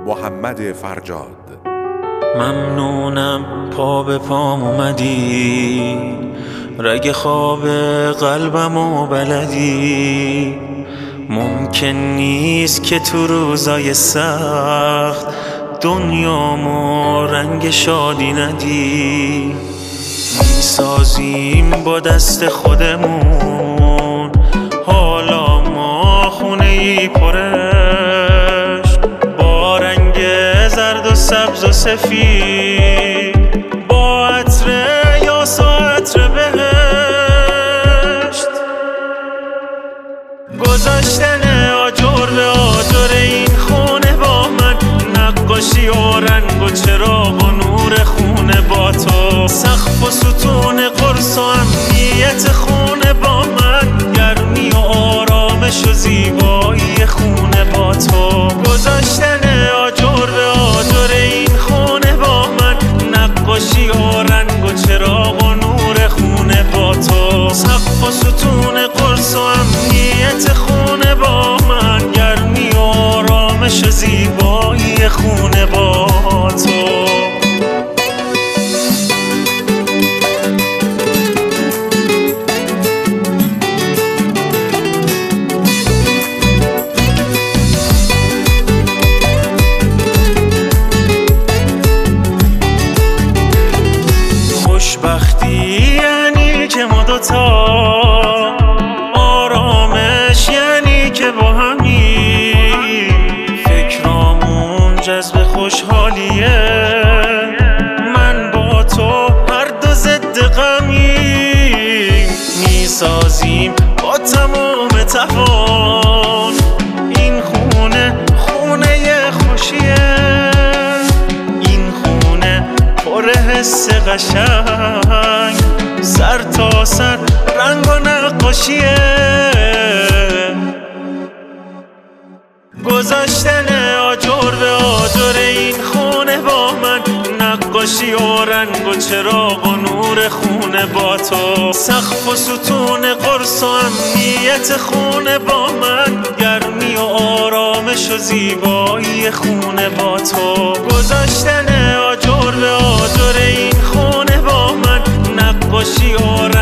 محمد فرجاد. ممنونم پا به پام اومدی، رگ خواب قلبمو بلدی. ممکن نیست که تو روزای سخت دنیامو رنگ شادی ندی. میسازیم با دست خودمون حالا ما خونه‌ای پرش، با رنگ زرد و سبز و سفید، با عطر یاس و عطر بهشت. گذاشتن آجر به آجر این خونه با من، نقاشی و رنگ و چراغ و نور خونه با تو، سقف و ستون قرص و امنیت خونه با من، گرمی و آرامش و زیبایی خونه با تو. گذاشتن آجر به آجر این خونه با من، نقاشی و رنگ و چراغ و نور خونه با تو، سقف و ستون قرص و امنیت خونه با من، گرمی و آرامش و زیبایی خونه با تو. خوشبختی یعنی که ما دوتا، آرامش یعنی که با همی، فکرامون جذب خوشحالیه، من با تو هر دو ضد غمیم، میسازیم با تمام توان این خونه خونه خوشیه، این خونه پر حس قشنگ، سر تا سر رنگ و نقاشیه. گذاشتن آجر به آجر این خونه با من، نقاشی و رنگ و چراغ و نور خونه با تو، سقف و ستون قرص و امنیت خونه با من، گرمی و آرامش و زیبایی خونه با تو. گذاشتن آجر به آجر این خونه با من، نقاشی و